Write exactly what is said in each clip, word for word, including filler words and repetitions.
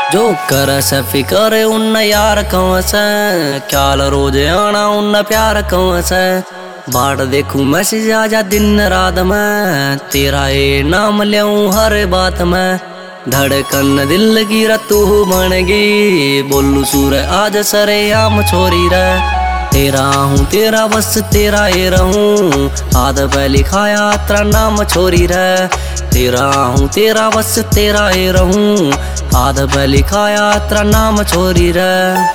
जो कर से फिकर उन यार कौन से, ख्याल रोज आना उन प्यार कौन से। बाट देखूं मैसेज आजा दिन रात में, तेरा ये नाम लेऊं हर बात में। धड़कन दिल की रतू बन गई, बोलू सूर आज सरे आम छोरी रे। तेरा हूँ तेरा बस तेरा ये रहूं, हाथ पे लिखाया तेरा नाम छोरी रे। तेरा हूँ तेरा बस तेरा ये रहूं, हाथ पे लिखाया तेरा नाम छोरी रे।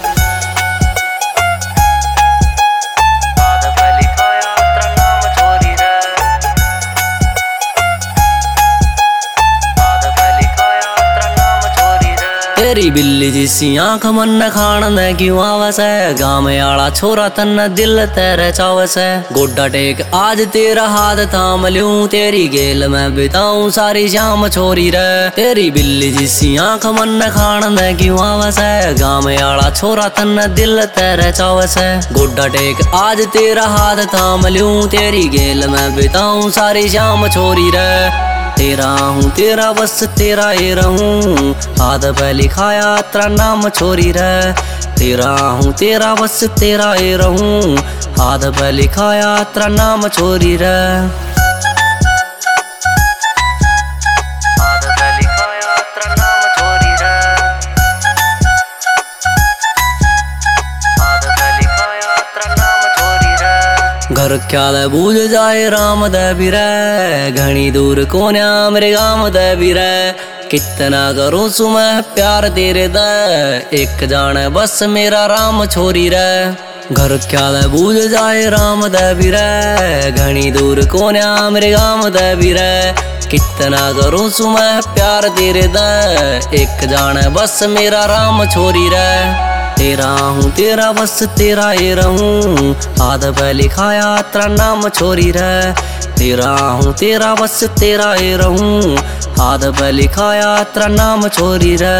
तेरी बिल्ली जिसी आंख मन खान ने क्यों आवस है, गाँव आला छोरा तन दिल तेरे चावस है। गोड्डा टेक आज तेरा हाथ थाम लूं, तेरी गेल में बिताऊं सारी शाम छोरी रे। तेरी बिल्ली जिसी आंख मन खान ने क्यों आवस है, गाँव आला छोरा तन दिल तेरे चावस है। गोड्डा टेक आज तेरा हाथ थाम लूं, तेरी गेल में बिताऊं सारी शाम छोरी रे। तेरा हूँ तेरा बस तेरा ये रहूं, हाथ पे लिखाया तेरा नाम छोरी रे। तेरा हूँ तेरा बस तेरा ये रहूं, हाथ पे लिखाया तेरा नाम छोरी रे। घर ख्याल बूझ जाए राम देवी रे, घनी दूर कोन्या मेरे गाँव देवी रे। कितना करूं सुमै प्यार तेरे दे, एक जाने बस मेरा राम छोरी रे। घर ख्याल बूझ जाए राम देवी रे, घनी दूर कोन्या मेरे गाँव देवी रे। कितना करूं सुमै प्यार तेरे दे, एक जाने बस मेरा राम छोरी रे। तेरा हूँ तेरा बस तेरा ये रहूं, हाथ पे लिखाया तेरा नाम छोरी रे। तेरा हूँ तेरा बस तेरा ये रहूं, हाथ पे लिखाया तेरा नाम छोरी रे।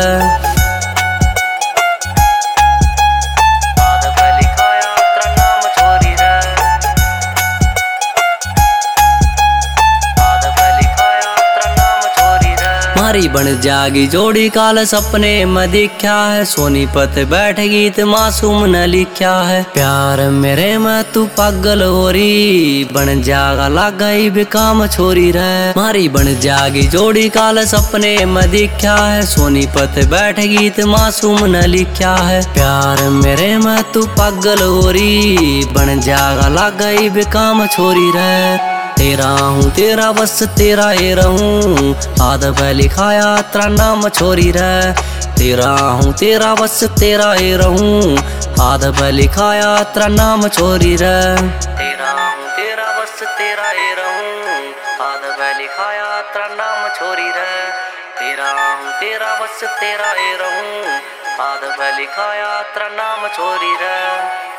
मारी बन जागी जोड़ी काल सपने में दिखा है, सोनीपत बैठ गीत मासूम ने लिखा है। प्यार मेरे में तू पागल हो री, बन जागा लग गई बेकाम छोरी रे। मारी बन जागी जोड़ी काल सपने में दिखा है, सोनीपत बैठ गीत मासूम ने लिखा है। प्यार मेरे में तू पागल हो री, बन जागा लग गई बेकाम छोरी रे। तेरा हूँ तेरा बस तेरा ये रहूं, हाथ पे लिखाया तेरा नाम छोरी रे। तेरा हूँ तेरा बस तेरा ये रहूं, हाथ पे लिखाया तेरा नाम छोरी रे। तेरा हूँ तेरा बस तेरा ये रहूं, हाथ पे लिखाया तेरा नाम छोरी रे। तेरा हूँ तेरा बस तेरा ये रहूं, हाथ पे लिखाया तेरा नाम छोरी रे।